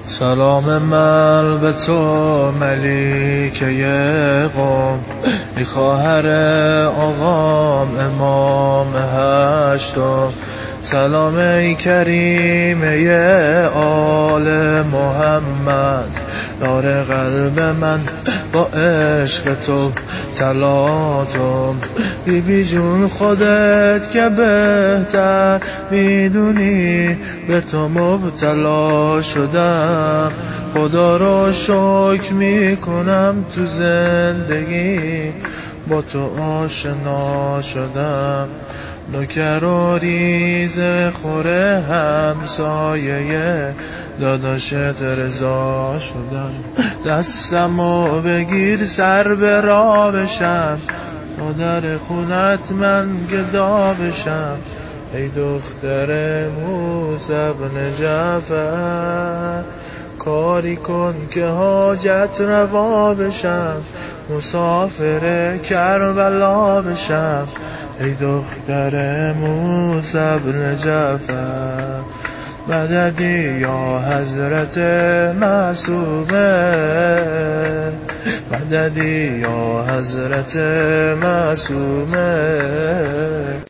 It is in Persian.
سلام من به تو ملیکه قوم، ای خواهر آقام امام هشتم. سلام ای کریمه آل محمد، یار قلب من با عشق تو تلاطم. بی جون خودت که بهتر میدونی به تو مبتلا شدم. خدا رو شکر میکنم تو زندگی با تو آشنا شدم. نوکر و ریزه خوره همسایه داداشت رضا شدم. دستمو بگیر سر به راه بشم، مادر خونت من گدا بشم. ای دختر موسی بن جعفر، کاری کن که حاجت روا بشم، مسافر کربلا بشم. ای دختر موسی بن جعفر، مددی یا حضرت معصومه، مددی یا حضرت معصومه.